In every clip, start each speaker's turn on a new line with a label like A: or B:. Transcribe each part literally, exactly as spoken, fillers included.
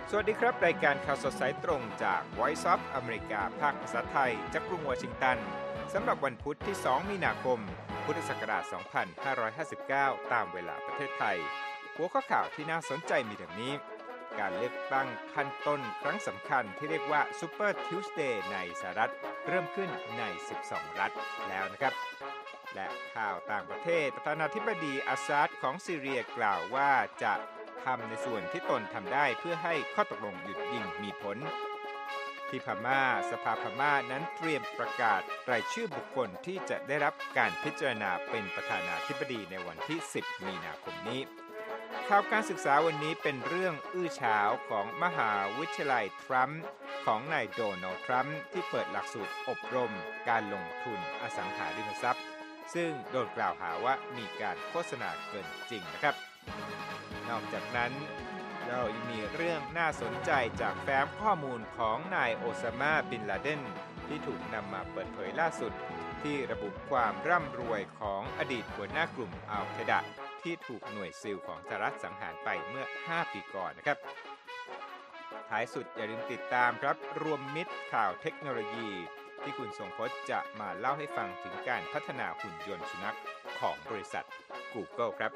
A: สวัสดีครับรายการข่าวสดสายตรงจาก Voice of America ภาคภาษาไทยจากกรุงวอชิงตันสำหรับวันพุธที่สองมีนาคมพุทธศักราชสองพันห้าร้อยห้าสิบเก้าตามเวลาประเทศไทยหัวข้อข่าวที่น่าสนใจมีดังนี้การเลือกตั้งขั้นต้นครั้งสำคัญที่เรียกว่า Super Tuesday ในสหรัฐเริ่มขึ้นในสิบสองรัฐแล้วนะครับและข่าวต่างประเทศประธานาธิบดีอาซาดของซีเรียกล่าวว่าจะทำในส่วนที่ตนทำได้เพื่อให้ข้อตกลงหยุดยิงมีผลที่พม่าสภาพม่านั้นเตรียมประกาศรายชื่อบุคคลที่จะได้รับการพิจารณาเป็นประธานาธิบดีในวันที่สิบมีนาคมนี้ข่าวการศึกษาวันนี้เป็นเรื่องอื้อฉาวของมหาวิทยาลัยทรัมป์ของนายโดนัลด์ทรัมป์ที่เปิดหลักสูตรอบรมการลงทุนอสังหาริมทรัพย์ซึ่งโดนกล่าวหาว่ามีการโฆษณาเกินจริงนะครับนอกจากนั้นเรายังมีเรื่องน่าสนใจจากแฟ้มข้อมูลของนายโอซามาบินลาเดนที่ถูกนำมาเปิดเผยล่าสุดที่ระบุความร่ำรวยของอดีตหัวหน้ากลุ่มอัลไคดะที่ถูกหน่วยซิลของสหรัฐสังหารไปเมื่อห้าปีก่อนนะครับท้ายสุดอย่าลืมติดตามครับรวมมิตรข่าวเทคโนโลยีที่คุณทรงพจน์จะมาเล่าให้ฟังถึงการพัฒนาหุ่นยนต์สุนัขของบริษัท Google ครับ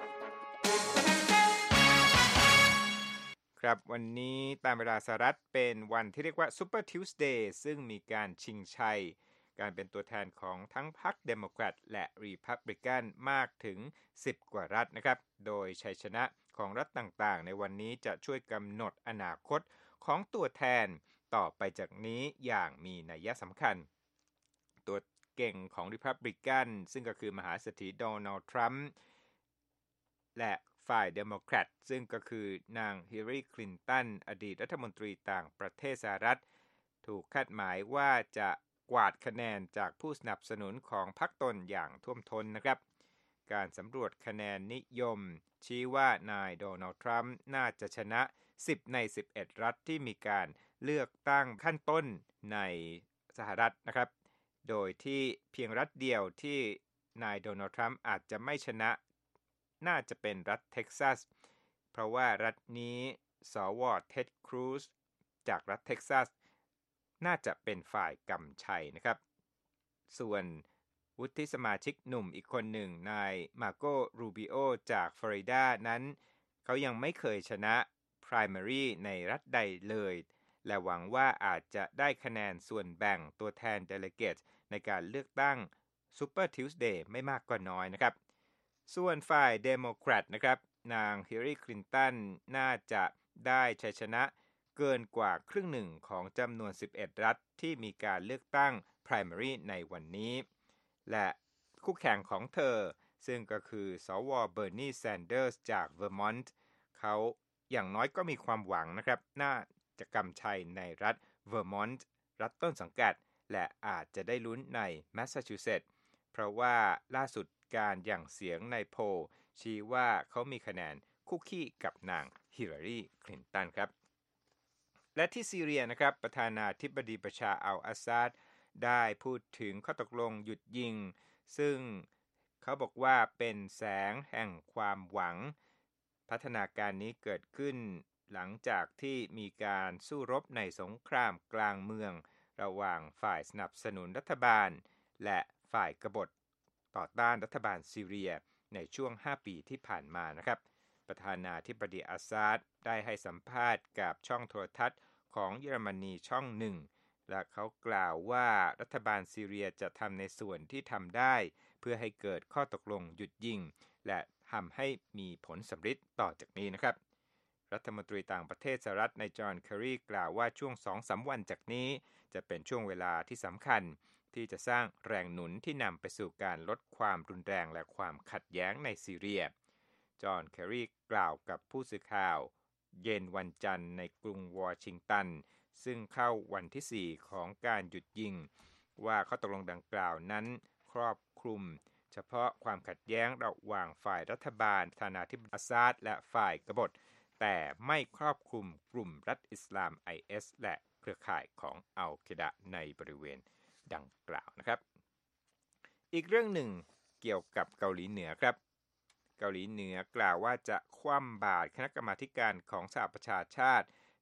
A: ครับวันนี้ตามเวลาสหรัฐเป็นวันที่เรียกว่า Super Tuesday ซึ่งมีการชิงชัยการเป็นตัวแทนของทั้งพรรคเดโมแครตและรีพับลิกันมากถึงสิบกว่ารัฐนะครับโดยชัยชนะของรัฐต่างๆในวันนี้จะช่วยกำหนดอนาคตของตัวแทนต่อไปจากนี้อย่างมีนัยสำคัญตัวเก่งของรีพับลิกันซึ่งก็คือมหาเศรษฐีโดนัลด์ทรัมป์และฝ่ายเดโมแครตซึ่งก็คือนางฮิลลารีคลินตันอดีตรัฐมนตรีต่างประเทศสหรัฐถูกคาดหมายว่าจะกวาดคะแนนจากผู้สนับสนุนของพรรคตนอย่างท่วมท้นนะครับการสำรวจคะแนนนิยมชี้ว่านายโดนัลด์ทรัมป์น่าจะชนะสิบในสิบเอ็ดรัฐที่มีการเลือกตั้งขั้นต้นในสหรัฐนะครับโดยที่เพียงรัฐเดียวที่นายโดนัลด์ทรัมป์อาจจะไม่ชนะน่าจะเป็นรัฐเท็กซัสเพราะว่ารัฐนี้สวเท็ดครูซจากรัฐเท็กซัสน่าจะเป็นฝ่ายกำชัยนะครับส่วนวุฒิสมาชิกหนุ่มอีกคนหนึ่งนายมาโกรูบิโอจากฟลอริดานั้นเขายังไม่เคยชนะ primary ในรัฐใดเลยและหวังว่าอาจจะได้คะแนนส่วนแบ่งตัวแทน delegate ในการเลือกตั้ง Super Tuesday ไม่มากก็น้อยนะครับส่วนฝ่ายเดโมแครตนะครับนางฮิลลารีคลินตันน่าจะได้ชัยชนะเกินกว่าครึ่งหนึ่งของจำนวนสิบเอ็ดรัฐที่มีการเลือกตั้ง primary ในวันนี้และคู่แข่งของเธอซึ่งก็คือสวเบอร์นีแซนเดอร์สจากเวอร์มอนต์เขาอย่างน้อยก็มีความหวังนะครับน่าจะกำชัยในรัฐเวอร์มอนต์รัฐต้นสังกัดและอาจจะได้ลุ้นในแมสซาชูเซตส์เพราะว่าล่าสุดการหยั่งเสียงในโพลชี้ว่าเขามีคะแนนคุกคีกับนางฮิลลารีคลินตันครับและที่ซีเรียนะครับประธานาธิบดีบัชาร์อัลอาซาดได้พูดถึงข้อตกลงหยุดยิงซึ่งเขาบอกว่าเป็นแสงแห่งความหวังพัฒนาการนี้เกิดขึ้นหลังจากที่มีการสู้รบในสงครามกลางเมืองระหว่างฝ่ายสนับสนุนรัฐบาลและฝ่ายกบฏต่อต้านรัฐบาลซีเรียในช่วงห้าปีที่ผ่านมานะครับประธานาธิบดีอาซาดได้ให้สัมภาษณ์กับช่องโทรทัศน์ของเยอรมนีช่องหนึ่งและเขากล่าวว่ารัฐบาลซีเรียจะทำในส่วนที่ทำได้เพื่อให้เกิดข้อตกลงหยุดยิงและทำให้มีผลสำฤทธิ์ต่อจากนี้นะครับรัฐมนตรีต่างประเทศสหรัฐนายจอห์นเคอรีกล่าวว่าช่วง สองถึงสาม วันจากนี้จะเป็นช่วงเวลาที่สำคัญที่จะสร้างแรงหนุนที่นำไปสู่การลดความรุนแรงและความขัดแย้งในซีเรียจอห์นเคอรีกล่าวกับผู้สื่อข่าวเย็นวันจันทร์ในกรุงวอชิงตันซึ่งเข้าวันที่สี่ของการหยุดยิงว่าข้อตกลงดังกล่าวนั้นครอบคลุมเฉพาะความขัดแย้งระหว่างฝ่ายรัฐบาลประธานาธิบดีอาซาดและฝ่ายกบฏแต่ไม่ครอบคลุมกลุ่มรัฐอิสลาม ไอ เอส และเครือข่ายของอัลไคดะในบริเวณดังกล่าวนะครับอีกเรื่องหนึ่งเกี่ยวกับเกาหลีเหนือครับเกาหลีเหนือกล่าวว่าจะคว่ำบาตรคณะกรรมาธิการของสหประชาชาติ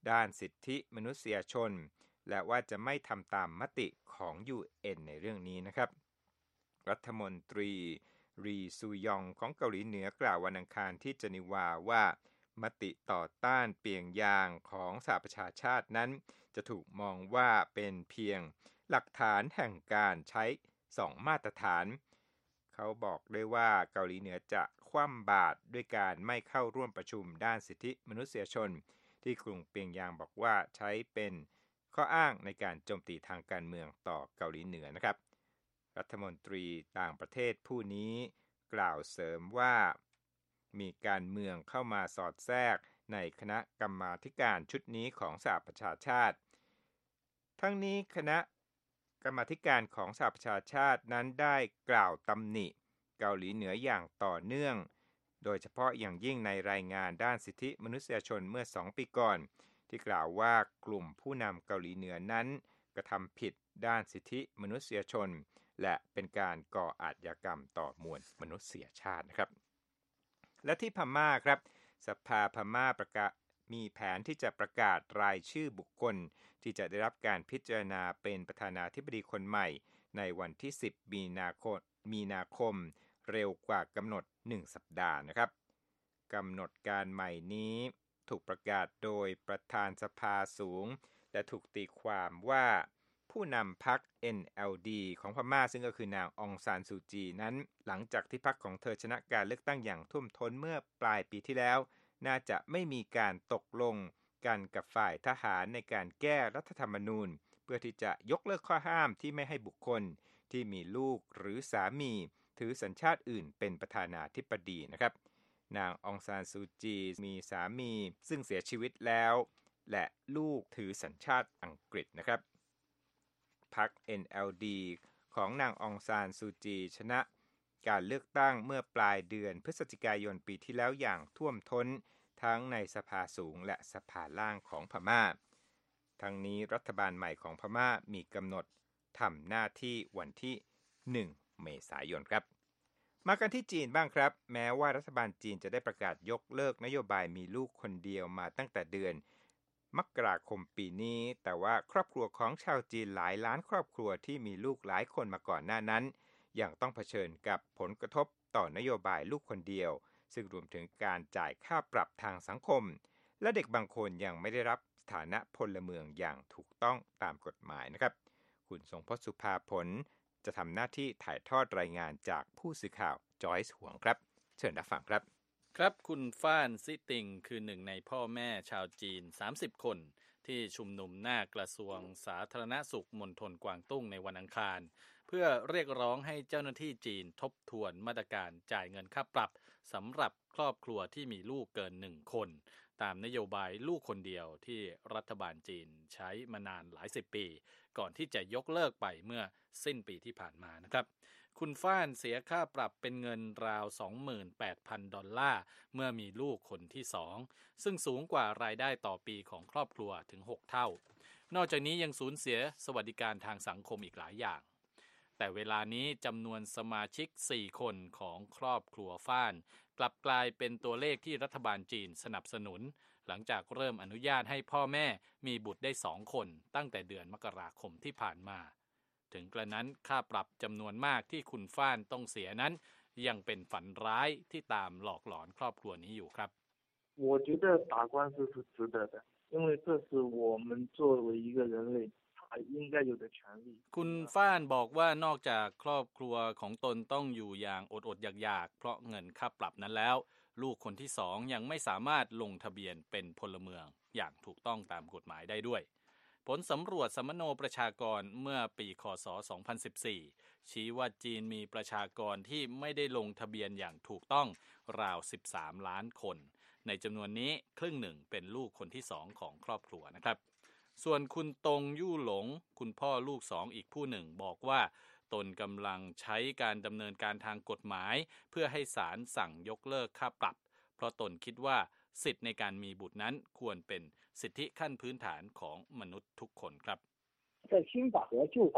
A: ด้านสิทธิมนุษยชนและว่าจะไม่ทำตามมติของ ยู เอ็น ในเรื่องนี้นะครับรัฐมนตรีรีซูยองของเกาหลีเหนือกล่าววันอังคารที่เจนีวาว่ามติต่อต้านเปียงยางของสหประชาชาตินั้นจะถูกมองว่าเป็นเพียงหลักฐานแห่งการใช้สองมาตรฐานเขาบอกด้วยว่าเกาหลีเหนือจะคว่ำบาตรด้วยการไม่เข้าร่วมประชุมด้านสิทธิมนุษยชนที่กรุงเปียงยางบอกว่าใช้เป็นข้ออ้างในการโจมตีทางการเมืองต่อเกาหลีเหนือนะครับรัฐมนตรีต่างประเทศผู้นี้กล่าวเสริมว่ามีการเมืองเข้ามาสอดแทรกในคณะกรรมาธิการชุดนี้ของสหประชาชาติทั้งนี้คณะกรรมาธิการของสหประชาชาตินั้นได้กล่าวตำหนิเกาหลีเหนืออย่างต่อเนื่องโดยเฉพาะอย่างยิ่งในรายงานด้านสิทธิมนุษยชนเมื่อสองปีก่อนที่กล่าวว่ากลุ่มผู้นำเกาหลีเหนือนั้นกระทำผิดด้านสิทธิมนุษยชนและเป็นการก่ออาชญากรรมต่อมวลมนุษยชาตินะครับและที่พม่าครับสภาพม่าประกาศมีแผนที่จะประกาศรายชื่อบุคคลที่จะได้รับการพิจารณาเป็นประธานาธิบดีคนใหม่ในวันที่สิบมีนาคมมีนาคมเร็วกว่ากำหนดหนึ่งสัปดาห์นะครับกำหนดการใหม่นี้ถูกประกาศโดยประธานสภาสูงและถูกตีความว่าผู้นำพรรค เอ็น แอล ดี ของพม่าซึ่งก็คือนางองซานซูจีนั้นหลังจากที่พรรคของเธอชนะการเลือกตั้งอย่างท่วมท้นเมื่อปลายปีที่แล้วน่าจะไม่มีการตกลงกันกับฝ่ายทหารในการแก้รัฐธรรมนูญเพื่อที่จะยกเลิกข้อห้ามที่ไม่ให้บุคคลที่มีลูกหรือสามีถือสัญชาติอื่นเป็นประธานาธิบดีนะครับนางองซานซูจีมีสามีซึ่งเสียชีวิตแล้วและลูกถือสัญชาติอังกฤษนะครับพรรค เอ็น แอล ดี ของนางองซานซูจีชนะการเลือกตั้งเมื่อปลายเดือนพฤศจิกายนปีที่แล้วอย่างท่วมท้นทั้งในสภาสูงและสภาล่างของพม่าทั้งนี้รัฐบาลใหม่ของพม่ามีกำหนดทำหน้าที่วันที่หนึ่งเมษายนครับมากันที่จีนบ้างครับแม้ว่ารัฐบาลจีนจะได้ประกาศยกเลิกนโยบายมีลูกคนเดียวมาตั้งแต่เดือนมกราคมปีนี้แต่ว่าครอบครัวของชาวจีนหลายล้านครอบครัวที่มีลูกหลายคนมาก่อนหน้านั้นยังต้องเผชิญกับผลกระทบต่อนโยบายลูกคนเดียวซึ่งรวมถึงการจ่ายค่าปรับทางสังคมและเด็กบางคนยังไม่ได้รับสถานะพลเมืองอย่างถูกต้องตามกฎหมายนะครับคุณทรงพจน์สุภาผลจะทำหน้าที่ถ่ายทอดรายงานจากผู้สื่อข่าวจอยส์หวงครับเชิญรับฟังครับ
B: ครับคุณฟ้านซิติงคือหนึ่งในพ่อแม่ชาวจีนสามสิบคนที่ชุมนุมหน้ากระทรวงสาธารณสุขมณฑลกวางตุ้งในวันอังคารเพื่อเรียกร้องให้เจ้าหน้าที่จีนทบทวนมาตรการจ่ายเงินค่าปรับสำหรับครอบครัวที่มีลูกเกินหนึ่งคนตามนโยบายลูกคนเดียวที่รัฐบาลจีนใช้มานานหลายสิบปีก่อนที่จะยกเลิกไปเมื่อสิ้นปีที่ผ่านมานะครับคุณฟ้านเสียค่าปรับเป็นเงินราว สองหมื่นแปดพัน ดอลลาร์เมื่อมีลูกคนที่สองซึ่งสูงกว่ารายได้ต่อปีของครอบครัวถึงหกเท่านอกจากนี้ยังสูญเสียสวัสดิการทางสังคมอีกหลายอย่างแต่เวลานี้จำนวนสมาชิกสี่คนของครอบครัวฟ้านกลับกลายเป็นตัวเลขที่รัฐบาลจีนสนับสนุนหลังจากเริ่มอนุญาตให้พ่อแม่มีบุตรได้สองคนตั้งแต่เดือนมกราคมที่ผ่านมาถึงกระนั้นค่าปรับจำนวนมากที่คุณฟ้านต้องเสียนั้นยังเป็นฝันร้ายที่ตามหลอกหลอนครอบครัวนี้อยู่ครับ
C: 我觉得打官司是值得的，因为这是我们作为一个人类他应该有的权利。
B: คุณฟ้านบอกว่านอกจากครอบครัวของตนต้องอยู่อย่างอดๆอยากๆเพราะเงินค่าปรับนั้นแล้วลูกคนที่สองยังไม่สามารถลงทะเบียนเป็นพลเมืองอย่างถูกต้องตามกฎหมายได้ด้วยผลสำรวจสัมมโนประชากรเมื่อปีค.ศ. สองพันสิบสี่ชี้ว่าจีนมีประชากรที่ไม่ได้ลงทะเบียนอย่างถูกต้องราวสิบสามล้านคนในจำนวนนี้ครึ่งหนึ่งเป็นลูกคนที่สองของครอบครัวนะครับส่วนคุณตงยู่หลงคุณพ่อลูกสองอีกผู้หนึ่งบอกว่าตนกำลังใช้การดำเนินการทางกฎหมายเพื่อให้ศาลสั่งยกเลิกค่าปรับเพราะตนคิดว่าสิทธิในการมีบุตรนั้นควรเป็นสิทธิขั้นพื้นฐานของมนุษย์ทุกคนครับ
C: 在新法和旧法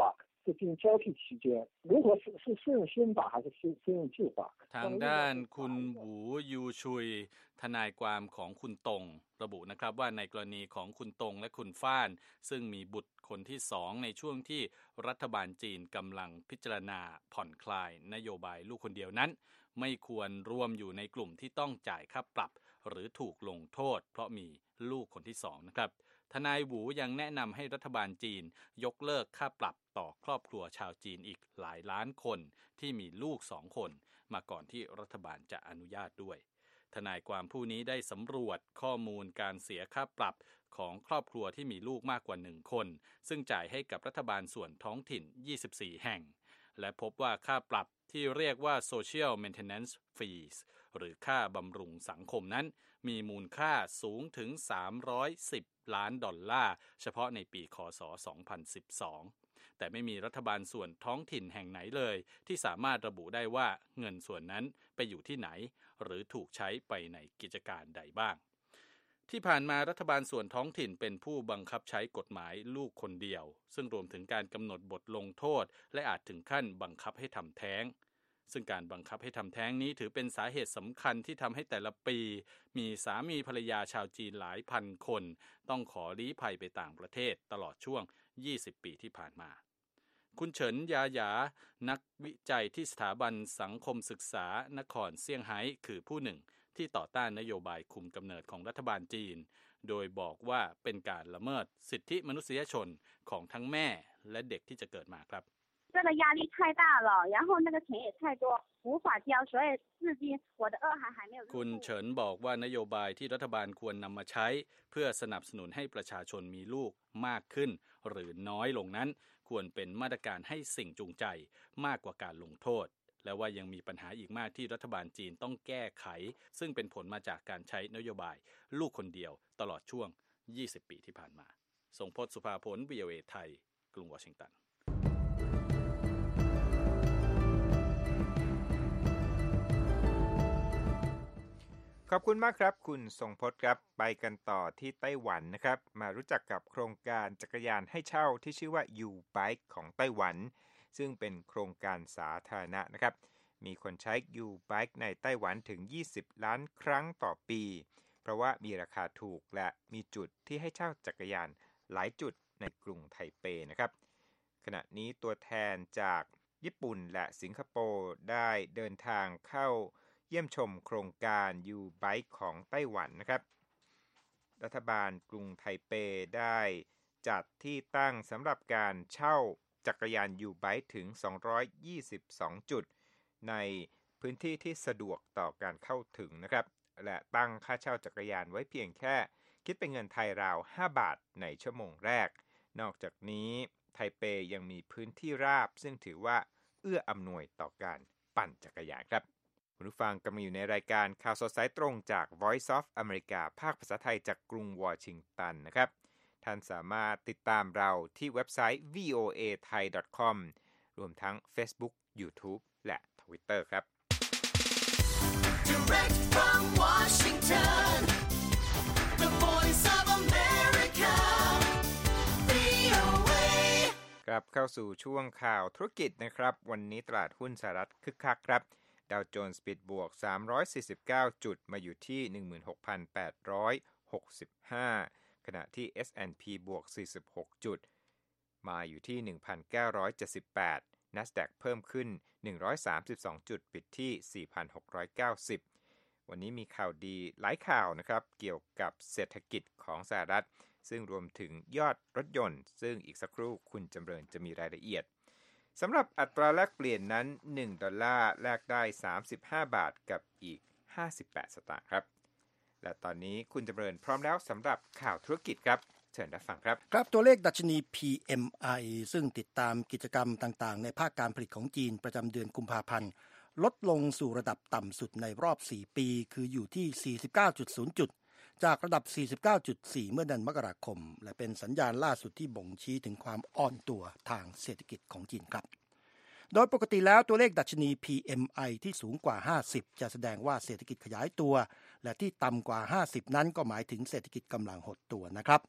D: 是进行交替期间，如果是是适用先导还是适适用旧法？
B: ทางด้านคุณหวูยูชุยทนายความของคุณตงระบุนะครับว่าในกรณีของคุณตงและคุณฟ้านซึ่งมีบุตรคนที่สองในช่วงที่รัฐบาลจีนกำลังพิจารณาผ่อนคลายนโยบายลูกคนเดียวนั้นไม่ควรรวมอยู่ในกลุ่มที่ต้องจ่ายค่าปรับหรือถูกลงโทษเพราะมีลูกคนที่สองนะครับทนายหวูยังแนะนำให้รัฐบาลจีนยกเลิกค่าปรับต่อครอบครัวชาวจีนอีกหลายล้านคนที่มีลูกสองคนมาก่อนที่รัฐบาลจะอนุญาตด้วยทนายความผู้นี้ได้สำรวจข้อมูลการเสียค่าปรับของครอบครัวที่มีลูกมากกว่าหนึ่งคนซึ่งจ่ายให้กับรัฐบาลส่วนท้องถิ่นยี่สิบสี่แห่งและพบว่าค่าปรับที่เรียกว่า Social Maintenance Fees หรือค่าบำรุงสังคมนั้นมีมูลค่าสูงถึงสามร้อยสิบล้านดอลลาร์เฉพาะในปีค.ศ. สองพันสิบสองแต่ไม่มีรัฐบาลส่วนท้องถิ่นแห่งไหนเลยที่สามารถระบุได้ว่าเงินส่วนนั้นไปอยู่ที่ไหนหรือถูกใช้ไปในกิจการใดบ้างที่ผ่านมารัฐบาลส่วนท้องถิ่นเป็นผู้บังคับใช้กฎหมายลูกคนเดียวซึ่งรวมถึงการกำหนดบทลงโทษและอาจถึงขั้นบังคับให้ทำแท้งซึ่งการบังคับให้ทำแท้งนี้ถือเป็นสาเหตุสำคัญที่ทำให้แต่ละปีมีสามีภรรยาชาวจีนหลายพันคนต้องขอลี้ภัยไปต่างประเทศตลอดช่วงยี่สิบปีที่ผ่านมาคุณเฉินยาหยานักวิจัยที่สถาบันสังคมศึกษานครเซี่ยงไฮ้คือผู้หนึ่งที่ต่อต้านนโยบายคุมกำเนิดของรัฐบาลจีนโดยบอกว่าเป็นการละเมิดสิทธิมนุษยชนของทั้งแม่และเด็กที่จะเกิดมาครับ
E: 这个压力太大了，然后那个钱也太多，无法交，所以至今我的二孩还没有。
B: คุณเฉินบอกว่านโยบายที่รัฐบาลควรนำมาใช้เพื่อสนับสนุนให้ประชาชนมีลูกมากขึ้นหรือน้อยลงนั้นควรเป็นมาตรการให้สิ่งจูงใจมากกว่าการลงโทษและว่ายังมีปัญหาอีกมากที่รัฐบาลจีนต้องแก้ไขซึ่งเป็นผลมาจากการใช้นโยบายลูกคนเดียวตลอดช่วงยี่สิบปีที่ผ่านมาทรงพจน์ สุภาผล วี โอ เอ ไทยกรุงวอชิงตัน
A: ขอบคุณมากครับคุณทรงพจน์ครับไปกันต่อที่ไต้หวันนะครับมารู้จักกับโครงการจักรยานให้เช่าที่ชื่อว่า U-Bike ของไต้หวันซึ่งเป็นโครงการสาธารณะนะครับมีคนใช้ U-Bike ในไต้หวันถึงยี่สิบล้านครั้งต่อปีเพราะว่ามีราคาถูกและมีจุดที่ให้เช่าจักรยานหลายจุดในกรุงไทเปนะครับขณะนี้ตัวแทนจากญี่ปุ่นและสิงคโปร์ได้เดินทางเข้าเยี่ยมชมโครงการ U-Bike ของไต้หวันนะครับรัฐบาลกรุงไทเปได้จัดที่ตั้งสำหรับการเช่าจักรยาน U-Bike ถึงสองร้อยยี่สิบสองจุดในพื้นที่ที่สะดวกต่อการเข้าถึงนะครับและตั้งค่าเช่าจักรยานไว้เพียงแค่คิดเป็นเงินไทยราวห้าบาทในชั่วโมงแรกนอกจากนี้ไทเปยังมีพื้นที่ราบซึ่งถือว่าเอื้ออำนวยต่อการปั่นจักรยานครับคุณผู้ฟังกำลังอยู่ในรายการข่าวสดสายตรงจาก Voice of America ภาคภาษาไทยจากกรุงวอชิงตันนะครับท่านสามารถติดตามเราที่เว็บไซต์ วี โอ เอ ไทย ดอท คอม รวมทั้ง Facebook YouTube และ Twitter ครับ
F: Direct from Washington, the Voice of America, วี โอ เอ
A: ครับเข้าสู่ช่วงข่าวธุรกิจนะครับวันนี้ตลาดหุ้นสหรัฐคึกคักครับดาวโจนส์ปิดบวกสามร้อยสี่สิบเก้าจุดมาอยู่ที่ หนึ่งหมื่นหกพันแปดร้อยหกสิบห้า ขณะที่ เอส แอนด์ พี บวกสี่สิบหกจุดมาอยู่ที่ หนึ่งพันเก้าร้อยเจ็ดสิบแปด NASDAQ เพิ่มขึ้นหนึ่งร้อยสามสิบสองจุดปิดที่ สี่พันหกร้อยเก้าสิบ วันนี้มีข่าวดีหลายข่าวนะครับเกี่ยวกับเศรษฐกิจของสหรัฐซึ่งรวมถึงยอดรถยนต์ซึ่งอีกสักครู่คุณจำเริญจะมีรายละเอียดสำหรับอัตราแลกเปลี่ยนนั้นหนึ่งดอลลาร์แลกได้สามสิบห้าบาทกับอีกห้าสิบแปดสตางค์ครับและตอนนี้คุณจำเริญพร้อมแล้วสำหรับข่าวธุรกิจครับเชิญรับฟังครับ
G: ครับตัวเลขดัชนี พี เอ็ม ไอ ซึ่งติดตามกิจกรรมต่างๆในภาคการผลิตของจีนประจำเดือนกุมภาพันธ์ลดลงสู่ระดับต่ำสุดในรอบสี่ปีคืออยู่ที่ สี่สิบเก้าจุดศูนย์ จุดจากระดับ สี่สิบเก้าจุดสี่ เมื่อเดือนมกราคมและเป็นสัญญาณล่าสุดที่บ่งชี้ถึงความอ่อนตัวทางเศรษฐกิจของจีนครับโดยปกติแล้วตัวเลขดัชนี พี เอ็ม ไอ ที่สูงกว่าห้าสิบจะแสดงว่าเศรษฐกิจขยายตัวและที่ต่ำกว่าห้าสิบนั้นก็หมายถึงเศรษฐกิจกำลังหดตัวนะครับ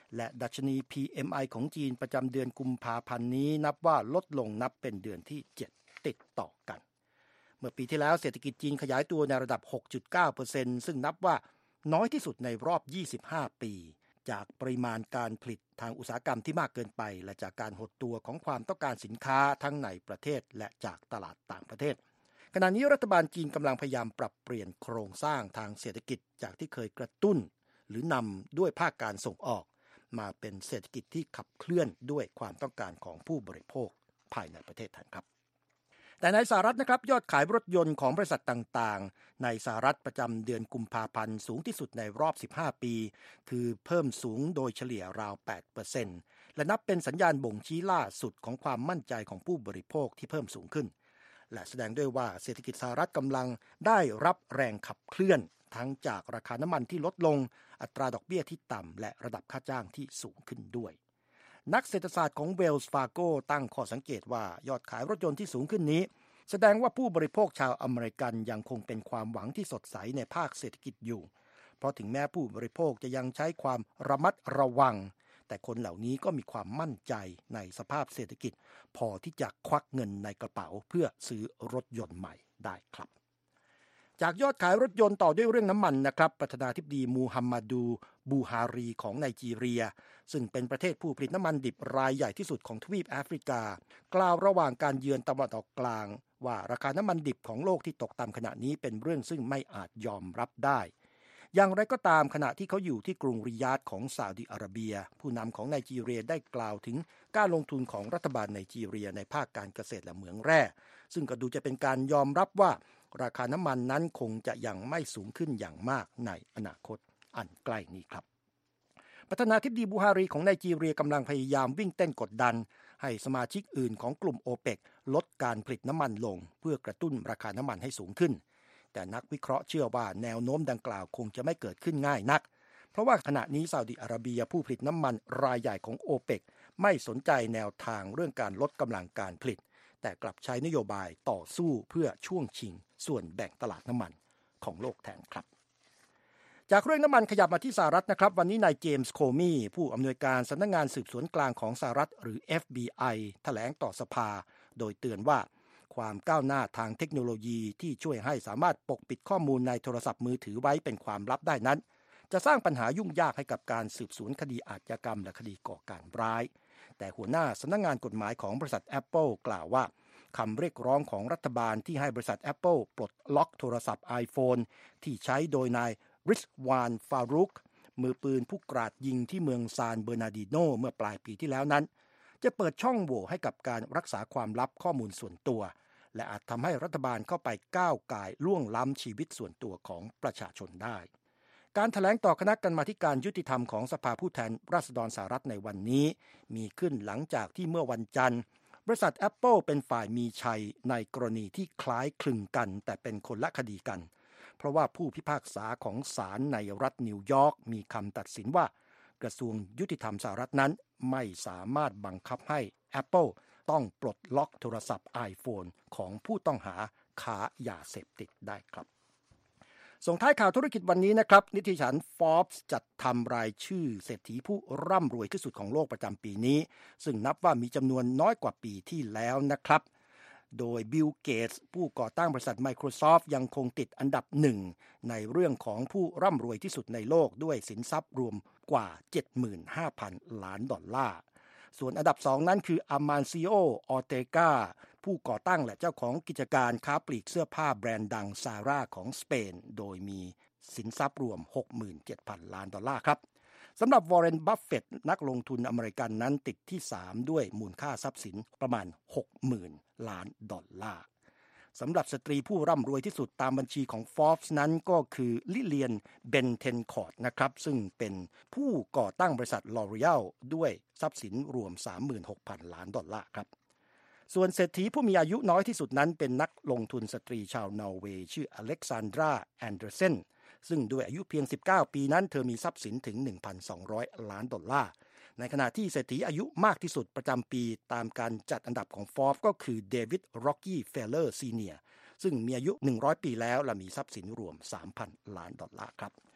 G: และดัชนี พี เอ็ม ไอ ของจีนประจำเดือนกุมภาพันธ์นี้นับว่าลดลงนับเป็นเดือนที่เจ็ดติดต่อกันเมื่อปีที่แล้วเศรษฐกิจจีนขยายตัวในระดับ หกจุดเก้าเปอร์เซ็นต์ ซึ่งนับว่าน้อยที่สุดในรอบยี่สิบห้าปีจากปริมาณการผลิตทางอุตสาหกรรมที่มากเกินไปและจากการหดตัวของความต้องการสินค้าทั้งในประเทศและจากตลาดต่างประเทศขณะนี้รัฐบาลจีนกำลังพยายามปรับเปลี่ยนโครงสร้างทางเศรษฐกิจจากที่เคยกระตุ้นหรือนำด้วยภาคการส่งออกมาเป็นเศรษฐกิจที่ขับเคลื่อนด้วยความต้องการของผู้บริโภคภายในประเทศแทนครับแต่ในสหรัฐนะครับยอดขายรถยนต์ของบริษัทต่างๆในสหรัฐประจำเดือนกุมภาพันธ์สูงที่สุดในรอบสิบห้าปีคือเพิ่มสูงโดยเฉลี่ยราว แปดเปอร์เซ็นต์ และนับเป็นสัญญาณบ่งชี้ล่าสุดของความมั่นใจของผู้บริโภคที่เพิ่มสูงขึ้นและแสดงด้วยว่าเศรษฐกิจสหรัฐกำลังได้รับแรงขับเคลื่อนทั้งจากราคาน้ำมันที่ลดลงอัตราดอกเบี้ยที่ต่ำและระดับค่าจ้างที่สูงขึ้นด้วยนักเศรษฐศาสตร์ของ Wells Fargo ตั้งข้อสังเกตว่ายอดขายรถยนต์ที่สูงขึ้นนี้แสดงว่าผู้บริโภคชาวอเมริกันยังคงเป็นความหวังที่สดใสในภาคเศรษฐกิจอยู่เพราะถึงแม้ผู้บริโภคจะยังใช้ความระมัดระวังแต่คนเหล่านี้ก็มีความมั่นใจในสภาพเศรษฐกิจพอที่จะควักเงินในกระเป๋าเพื่อซื้อรถยนต์ใหม่ได้ครับจากยอดขายรถยนต์ต่อด้วยเรื่องน้ำมันนะครับประธานาธิบดีมูฮัมหมัดดูบูฮารีของไนจีเรียซึ่งเป็นประเทศผู้ผลิตน้ำมันดิบรายใหญ่ที่สุดของทวีปแอฟริกากล่าวระหว่างการเยือนตะวันออกกลางว่าราคาน้ำมันดิบของโลกที่ตกต่ำขณะนี้เป็นเรื่องซึ่งไม่อาจยอมรับได้อย่างไรก็ตามขณะที่เขาอยู่ที่กรุงริยาดของซาอุดิอาระเบียผู้นำของไนจีเรียได้กล่าวถึงการลงทุนของรัฐบาลไนจีเรียในภาคการเกษตรและเหมืองแร่ซึ่งก็ดูจะเป็นการยอมรับว่าราคาน้ำมันนั้นคงจะยังไม่สูงขึ้นอย่างมากในอนาคตอันใกล้นี้ครับประธานาธิบดีบูฮารีของไนจีเรียกำลังพยายามวิ่งเต้นกดดันให้สมาชิกอื่นของกลุ่มโอเปกลดการผลิตน้ำมันลงเพื่อกระตุ้นราคาน้ำมันให้สูงขึ้นแต่นักวิเคราะห์เชื่อว่าแนวโน้มดังกล่าวคงจะไม่เกิดขึ้นง่ายนักเพราะว่าขณะนี้ซาอุดิอาระเบียผู้ผลิตน้ำมันรายใหญ่ของโอเปกไม่สนใจแนวทางเรื่องการลดกำลังการผลิตแต่กลับใช้นโยบายต่อสู้เพื่อช่วงชิงส่วนแบ่งตลาดน้ำมันของโลกแทนครับจากเรื่องน้ำมันขยับมาที่สหรัฐนะครับวันนี้นายเจมส์โคมี่ผู้อำนวยการสำนักงานสืบสวนกลางของสหรัฐหรือ เอฟ บี ไอ แถลงต่อสภาโดยเตือนว่าความก้าวหน้าทางเทคโนโลยีที่ช่วยให้สามารถปกปิดข้อมูลในโทรศัพท์มือถือไว้เป็นความลับได้นั้นจะสร้างปัญหายุ่งยากให้กับการสืบสวนคดีอาชญากรรมและคดีก่อการร้ายแต่หัวหน้าสำนักงานกฎหมายของบริษัท Apple กล่าวว่าคำเรียกร้องของรัฐบาลที่ให้บริษัท Apple ปลดล็อกโทรศัพท์ iPhone ที่ใช้โดยนายริชวานฟารุกมือปืนผู้กราดยิงที่เมืองซานเบอร์นาร์ดิโนเมื่อปลายปีที่แล้วนั้นจะเปิดช่องโหว่ให้กับการรักษาความลับข้อมูลส่วนตัวและอาจทำให้รัฐบาลเข้าไปก้าวก่ายล่วงล้ำชีวิตส่วนตัวของประชาชนได้การแถลงต่อคณะกรรมาธิการยุติธรรมของสภาผู้แทนราษฎรสหรัฐในวันนี้มีขึ้นหลังจากที่เมื่อวันจันทร์บริษัท Apple เป็นฝ่ายมีชัยในกรณีที่คล้ายคลึงกันแต่เป็นคนละคดีกันเพราะว่าผู้พิพากษาของศาลในรัฐนิวยอร์กมีคำตัดสินว่ากระทรวงยุติธรรมสหรัฐนั้นไม่สามารถบังคับให้ Apple ต้องปลดล็อกโทรศัพท์ iPhone ของผู้ต้องหาค้ายาเสพติดได้ครับส่งท้ายข่าวธุรกิจวันนี้นะครับนิตยสาร Forbes จัดทำรายชื่อเศรษฐีผู้ร่ำรวยที่สุดของโลกประจำปีนี้ซึ่งนับว่ามีจำนวนน้อยกว่าปีที่แล้วนะครับโดยบิล เกตส์ผู้ก่อตั้งบริษัท Microsoft ยังคงติดอันดับหนึ่งในเรื่องของผู้ร่ำรวยที่สุดในโลกด้วยสินทรัพย์รวมกว่า เจ็ดหมื่นห้าพัน ล้านดอลลาร์ส่วนอันดับสองนั้นคืออามาซิโอ ออเตกาผู้ก่อตั้งและเจ้าของกิจการค้าปลีกเสื้อผ้าแบรนด์ดังซาร่าของสเปนโดยมีสินทรัพย์รวม หกหมื่นเจ็ดพัน ล้านดอลลาร์ครับสำหรับวอร์เรน บัฟเฟตต์นักลงทุนอเมริกันนั้นติดที่สามด้วยมูลค่าทรัพย์สินประมาณ หกหมื่น ล้านดอลลาร์สำหรับสตรีผู้ร่ำรวยที่สุดตามบัญชีของ Forbes นั้นก็คือลิเลียน เบนเทนคอร์ตนะครับซึ่งเป็นผู้ก่อตั้งบริษัท L'Oreal ด้วยทรัพย์สินรวม สามหมื่นหกพัน ล้านดอลลาร์ครับส่วนเศรษฐีผู้มีอายุน้อยที่สุดนั้นเป็นนักลงทุนสตรีชาวนอร์เวย์ชื่ออเล็กซานดรา แอนเดอร์เซนซึ่งด้วยอายุเพียงสิบเก้าปีนั้นเธอมีทรัพย์สินถึง หนึ่งพันสองร้อย ล้านดอลลาร์ในขณะที่เศรษฐีอายุมากที่สุดประจำปีตามการจัดอันดับของ Forbes ก็คือเดวิด ร็อกกี้เฟลเลอร์ ซีเนียร์ซึ่งมีอายุหนึ่งร้อยปีแล้วและมีทรัพย์สินรวม สามพัน ล้านดอลลาร์ครับ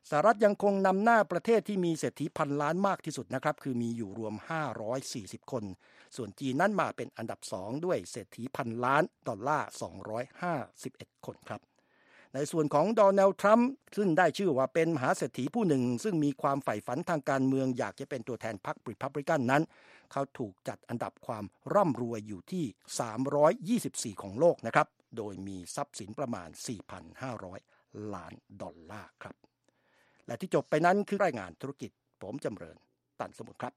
G: สหรัฐยังคงนำหน้าประเทศที่มีเศรษฐีพันล้านมากที่สุดนะครับคือมีอยู่รวมห้าร้อยสี่สิบคนส่วนจีนนั้นมาเป็นอันดับสองด้วยเศรษฐีพันล้านดอลลาร์สองร้อยห้าสิบเอ็ดคนครับในส่วนของโดนัลด์ทรัมป์ซึ่งได้ชื่อว่าเป็นมหาเศรษฐีผู้หนึ่งซึ่งมีความใฝ่ฝันทางการเมืองอยากจะเป็นตัวแทนพรรครีพับลิกันนั้นเขาถูกจัดอันดับความร่ำรวยอยู่ที่สามร้อยยี่สิบสี่ของโลกนะครับโดยมีทรัพย์สินประมาณ สี่พันห้าร้อย ล้านดอลลาร์ครับและที่จบไปนั้นคือรายงานธุรกิจผมจำเริญตันสมุทรครับ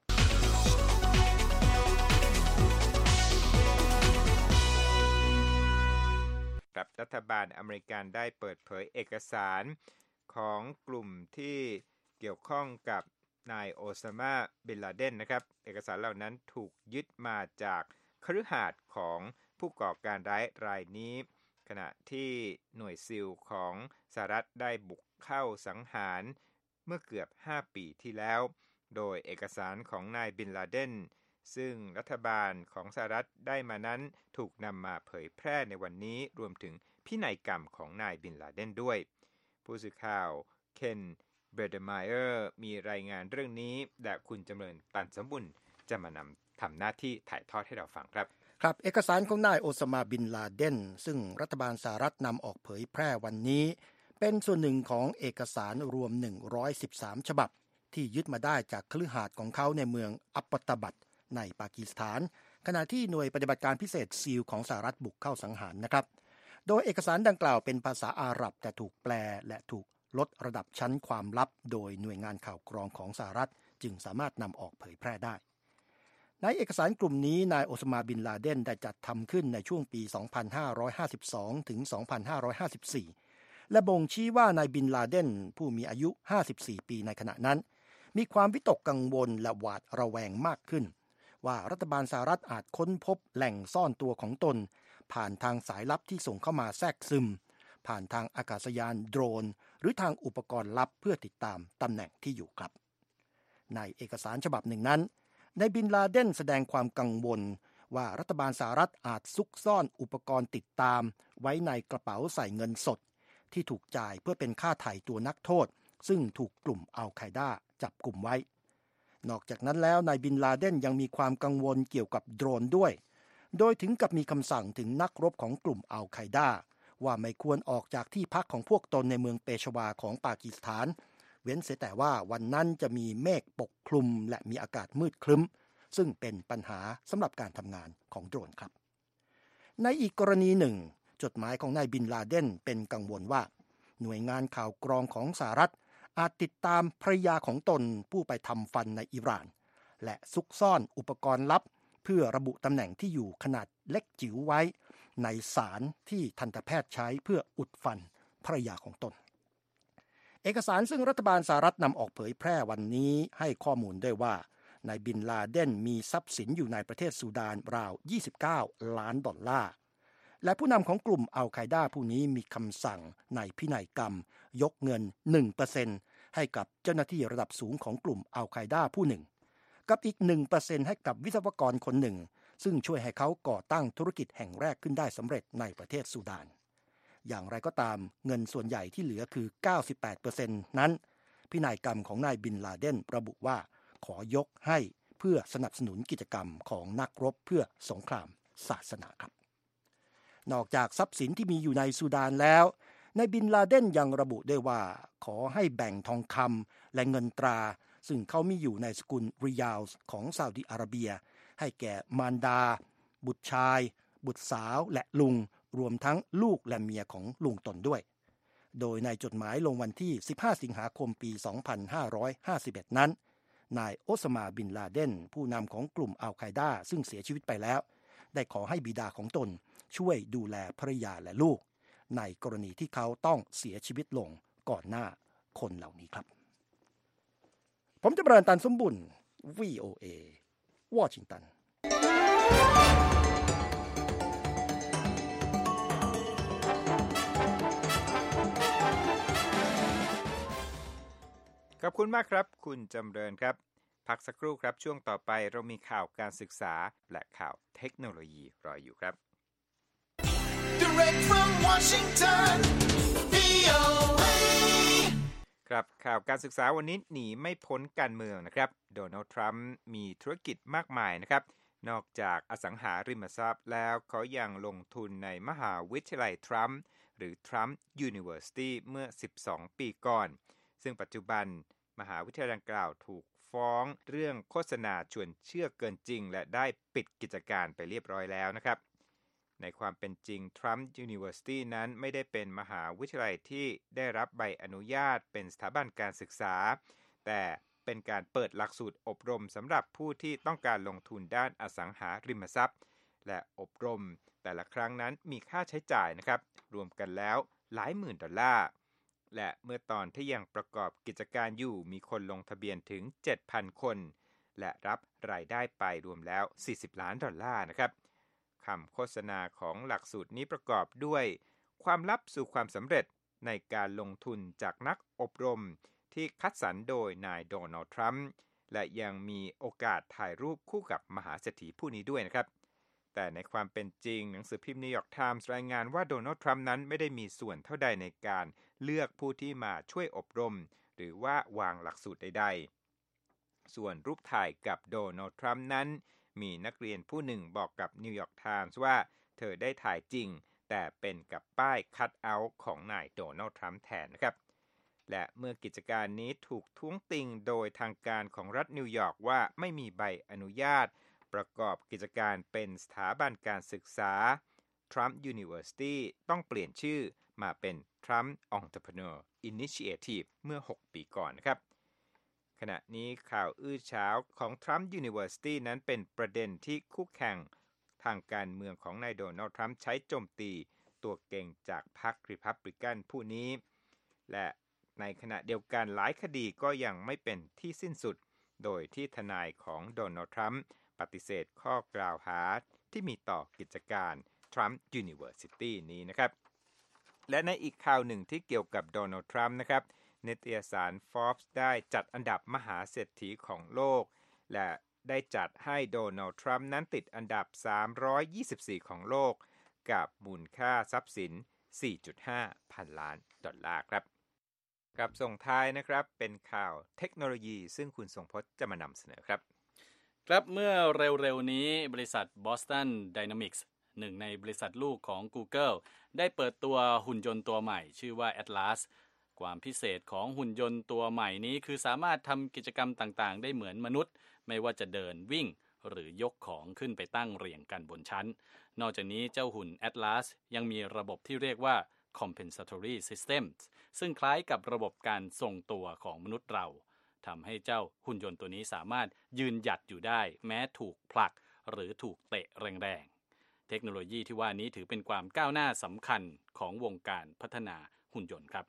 A: ครับรัฐบาลอเมริกันได้เปิดเผยเอกสารของกลุ่มที่เกี่ยวข้องกับนายโอซามาบินลาเดนนะครับเอกสารเหล่านั้นถูกยึดมาจากคฤหาสน์ของผู้ก่อการร้ายรายนี้ขณะที่หน่วยซิลของสหรัฐได้บุกเข้าสังหารเมื่อเกือบห้าปีที่แล้วโดยเอกสารของนายบินลาเดนซึ่งรัฐบาลของสหรัฐได้มานั้นถูกนำมาเผยแพร่ในวันนี้รวมถึงพินัยกรรมของนายบินลาเดนด้วยผู้สื่อข่าวเคนเบรเดไมเออร์มีรายงานเรื่องนี้และคุณจำเริญตันสมบุญจะมานำทำหน้าที่ถ่ายทอดให้เราฟังครับ
G: ครับเอกสารของนายโอซามาบินลาเดนซึ่งรัฐบาลสหรัฐนำออกเผยแพร่วันนี้เป็นส่วนหนึ่งของเอกสารรวมหนึ่งร้อยสิบสามฉบับที่ยึดมาได้จากคฤหาสน์ของเขาในเมืองอัปปะตะบัดในปากีสถานขณะที่หน่วยปฏิบัติการพิเศษซีลของสหรัฐบุกเข้าสังหารนะครับโดยเอกสารดังกล่าวเป็นภาษาอาหรับแต่ถูกแปลและถูกลดระดับชั้นความลับโดยหน่วยงานข่าวกรองของสหรัฐจึงสามารถนำออกเผยแพร่ได้ในเอกสารกลุ่มนี้นายโอซามาบินลาเดนได้จัดทำขึ้นในช่วงปี สองพันห้าร้อยห้าสิบสอง ถึง สองพันห้าร้อยห้าสิบสี่ และบ่งชี้ว่านายบินลาเดนผู้มีอายุห้าสิบสี่ปีในขณะนั้นมีความวิตกกังวลและหวาดระแวงมากขึ้นว่ารัฐบาลสหรัฐอาจค้นพบแหล่งซ่อนตัวของตนผ่านทางสายลับที่ส่งเข้ามาแทรกซึมผ่านทางอากาศยานโดรนหรือทางอุปกรณ์ลับเพื่อติดตามตำแหน่งที่อยู่ครับในเอกสารฉบับหนึ่งนั้นนายบินลาเดนแสดงความกังวลว่ารัฐบาลสหรัฐอาจซุกซ่อนอุปกรณ์ติดตามไว้ในกระเป๋าใส่เงินสดที่ถูกจ่ายเพื่อเป็นค่าไถ่ตัวนักโทษซึ่งถูกกลุ่มอัลไคดาจับกลุ่มไว้นอกจากนั้นแล้วนายบินลาเดนยังมีความกังวลเกี่ยวกับโดรนด้วยโดยถึงกับมีคำสั่งถึงนักรบของกลุ่มอัลไคดาว่าไม่ควรออกจากที่พักของพวกตนในเมืองเปชวาของปากีสถานเว้นเสียแต่ว่าวันนั้นจะมีเมฆปกคลุมและมีอากาศมืดครึ้มซึ่งเป็นปัญหาสำหรับการทำงานของโดรนครับในอีกกรณีหนึ่งจดหมายของนายบินลาเดนเป็นกังวลว่าหน่วยงานข่าวกรองของสหรัฐอาจติดตามภรรยาของตนผู้ไปทำฟันในอิหร่านและซุกซ่อนอุปกรณ์ลับเพื่อระบุตำแหน่งที่อยู่ขนาดเล็กจิ๋วไว้ในสารที่ทันตแพทย์ใช้เพื่ออุดฟันภรรยาของตนเอกสารซึ่งรัฐบาลสหรัฐนำออกเผยแพร่วันนี้ให้ข้อมูลด้วยว่านายบินลาเดนมีทรัพย์สินอยู่ในประเทศซูดานราวยี่สิบเก้าล้านดอลลาร์และผู้นำของกลุ่มอัลไคดาผู้นี้มีคำสั่งในพินัยกรรมยกเงิน หนึ่งเปอร์เซ็นต์ ให้กับเจ้าหน้าที่ระดับสูงของกลุ่มอัลไคดาผู้หนึ่งกับอีก หนึ่งเปอร์เซ็นต์ ให้กับวิศวกรคนหนึ่งซึ่งช่วยให้เขาก่อตั้งธุรกิจแห่งแรกขึ้นได้สำเร็จในประเทศซูดานอย่างไรก็ตามเงินส่วนใหญ่ที่เหลือคือ เก้าสิบแปดเปอร์เซ็นต์ นั้นพินัยกรรมของนายบินลาเดนระบุว่าขอยกให้เพื่อสนับสนุนกิจกรรมของนักรบเพื่อสงครามศาสนาครับนอกจากทรัพย์สินที่มีอยู่ในซูดานแล้วนายบินลาเดนยังระบุได้ว่าขอให้แบ่งทองคำและเงินตราซึ่งเขามีอยู่ในสกุลริยัลส์ของซาอุดิอาระเบียให้แก่มารดาบุตรชายบุตรสาวและลุงรวมทั้งลูกและเมียของลุงตนด้วยโดยในจดหมายลงวันที่สิบห้าสิงหาคมปี สองพันห้าร้อยห้าสิบเอ็ด นั้นนายโอซามาบินลาเดนผู้นำของกลุ่มอัลไคดาซึ่งเสียชีวิตไปแล้วได้ขอให้บิดาของตนช่วยดูแลภรรยาและลูกในกรณีที่เขาต้องเสียชีวิตลงก่อนหน้าคนเหล่านี้ครับผมจะเบรนตันสมบุญ วี โอ เอ วอชิงตัน
A: ขอบคุณมากครับคุณจำเริญครับพักสักครู่ครับช่วงต่อไปเรามีข่าวการศึกษาและข่าวเทคโนโลยีรออยู่ครับ
F: Direct from Washington วี โอ เอ
A: ขครับข่าวการศึกษาวันนี้หนีไม่พ้นการเมืองนะครับโดนัลด์ทรัมป์มีธุรกิจมากมายนะครับนอกจากอสังหาริมทรัพย์แล้วเขายังลงทุนในมหาวิทยาลัยทรัมป์หรือ Trump University เมื่อสิบสองปีก่อนซึ่งปัจจุบันมหาวิทยาลัยดังกล่าวถูกฟ้องเรื่องโฆษณาชวนเชื่อเกินจริงและได้ปิดกิจการไปเรียบร้อยแล้วนะครับในความเป็นจริง Trump University นั้นไม่ได้เป็นมหาวิทยาลัยที่ได้รับใบอนุญาตเป็นสถาบันการศึกษาแต่เป็นการเปิดหลักสูตรอบรมสำหรับผู้ที่ต้องการลงทุนด้านอสังหาริมทรัพย์และอบรมแต่ละครั้งนั้นมีค่าใช้จ่ายนะครับรวมกันแล้วหลายหมื่นดอลลาร์และเมื่อตอนที่ยังประกอบกิจการอยู่มีคนลงทะเบียนถึง เจ็ดพัน คนและรับรายได้ไปรวมแล้วสี่สิบล้านดอลลาร์นะครับคำโฆษณาของหลักสูตรนี้ประกอบด้วยความลับสู่ความสำเร็จในการลงทุนจากนักอบรมที่คัดสรรโดยนายโดนัลด์ทรัมป์และยังมีโอกาสถ่ายรูปคู่กับมหาเศรษฐีผู้นี้ด้วยนะครับแต่ในความเป็นจริงหนังสือพิมพ์นิวยอร์กไทมส์รายงานว่าโดนัลด์ทรัมป์นั้นไม่ได้มีส่วนเท่าใดในการเลือกผู้ที่มาช่วยอบรมหรือว่าวางหลักสูตรใดๆส่วนรูปถ่ายกับโดนัลด์ทรัมป์นั้นมีนักเรียนผู้หนึ่งบอกกับนิวยอร์กไทมส์ว่าเธอได้ถ่ายจริงแต่เป็นกับป้ายคัทเอาท์ของนายโดนัลด์ทรัมป์แทนนะครับและเมื่อกิจการนี้ถูกท้วงติงโดยทางการของรัฐนิวยอร์กว่าไม่มีใบอนุญาตประกอบกิจการเป็นสถาบันการศึกษา Trump University ต้องเปลี่ยนชื่อมาเป็น Trump Entrepreneur Initiative เมื่อหกปีก่อนนะครับขณะนี้ข่าวอื้อฉาวของ Trump University นั้นเป็นประเด็นที่คู่แข่งทางการเมืองของนายโดนัลด์ทรัมป์ใช้โจมตีตัวเก่งจากพรรครีพับลิกันผู้นี้และในขณะเดียวกันหลายคดีก็ยังไม่เป็นที่สิ้นสุดโดยที่ทนายของโดนัลด์ทรัมป์ปฏิเสธข้อกล่าวหาที่มีต่อกิจการ Trump University นี้นะครับและในอีกข่าวหนึ่งที่เกี่ยวกับโดนัลด์ทรัมป์นะครับนิตยสาร Forbes ได้จัดอันดับมหาเศรษฐีของโลกและได้จัดให้โดนัลด์ทรัมป์นั้นติดอันดับสามร้อยยี่สิบสี่ของโลกกับมูลค่าทรัพย์สิน สี่จุดห้า พันล้านดอลลาร์ครับกับส่งท้ายนะครับเป็นข่าวเทคโนโลยีซึ่งคุณทรงพจน์จะมานำเสนอครับ
B: ครับเมื่อเร็วๆนี้บริษัท Boston Dynamics หนึ่งในบริษัทลูกของ Google ได้เปิดตัวหุ่นยนต์ตัวใหม่ชื่อว่า Atlas ความพิเศษของหุ่นยนต์ตัวใหม่นี้คือสามารถทำกิจกรรมต่างๆได้เหมือนมนุษย์ไม่ว่าจะเดินวิ่งหรือยกของขึ้นไปตั้งเรียงกันบนชั้นนอกจากนี้เจ้าหุ่น Atlas ยังมีระบบที่เรียกว่า compensatory systems ซึ่งคล้ายกับระบบการทรงตัวของมนุษย์เราทำให้เจ้าหุ่นยนต์ตัวนี้สามารถยืนหยัดอยู่ได้แม้ถูกผลักหรือถูกเตะแรงๆเทคโนโลยีที่ว่านี้ถือเป็นความก้าวหน้าสำคัญของวงการพัฒนาหุ่นยนต์ครับ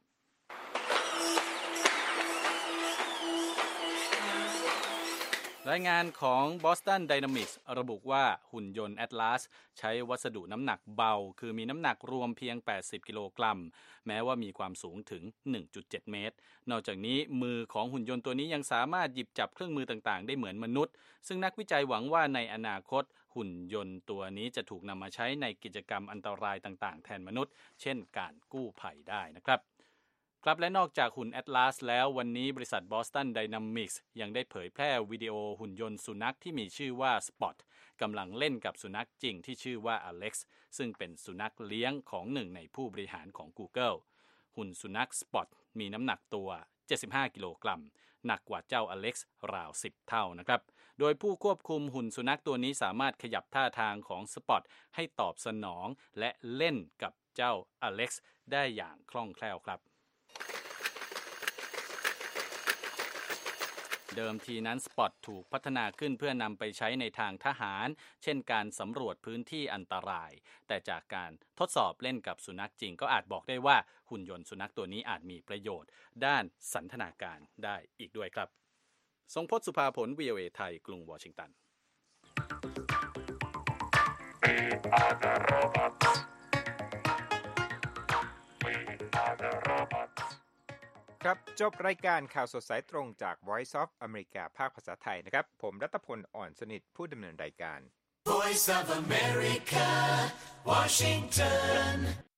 B: รายงานของ Boston Dynamics ระบุว่าหุ่นยนต์ Atlas ใช้วัสดุน้ำหนักเบาคือมีน้ำหนักรวมเพียงแปดสิบกิโลกรัมแม้ว่ามีความสูงถึง หนึ่งจุดเจ็ด เมตรนอกจากนี้มือของหุ่นยนต์ตัวนี้ยังสามารถหยิบจับเครื่องมือต่างๆได้เหมือนมนุษย์ซึ่งนักวิจัยหวังว่าในอนาคตหุ่นยนต์ตัวนี้จะถูกนำมาใช้ในกิจกรรมอันตรายต่างๆแทนมนุษย์เช่นการกู้ภัยได้นะครับครับและนอกจากหุ่น Atlas แล้ววันนี้บริษัท Boston Dynamics ยังได้เผยแพร่วิดีโอหุ่นยนต์สุนัขที่มีชื่อว่า Spot กำลังเล่นกับสุนัขจริงที่ชื่อว่า Alex ซึ่งเป็นสุนัขเลี้ยงของหนึ่งในผู้บริหารของ Google หุ่นสุนัข Spot มีน้ำหนักตัวเจ็ดสิบห้ากิโลกรัมหนักกว่าเจ้า Alex ราวสิบเท่านะครับโดยผู้ควบคุมหุ่นสุนัขตัวนี้สามารถขยับท่าทางของ Spot ให้ตอบสนองและเล่นกับเจ้า Alex ได้อย่างคล่องแคล่วครับเดิมทีนั้น Spot ถูกพัฒนาขึ้นเพื่อนำไปใช้ในทางทหารเช่นการสำรวจพื้นที่อันตรายแต่จากการทดสอบเล่นกับสุนัขจริงก็อาจบอกได้ว่าหุ่นยนต์สุนัขตัวนี้อาจมีประโยชน์ด้านสันทนาการได้อีกด้วยครับทรงพจน์สุภาผล วี โอ เอ ไทยกรุงวอชิงตัน
A: ครับจบรายการข่าวสดสายตรงจาก Voice of America ภาคภาษาไทยนะครับผมรัตพลอ่อนสนิทผู้ดำเนินรายการ
F: Voice of America, Washington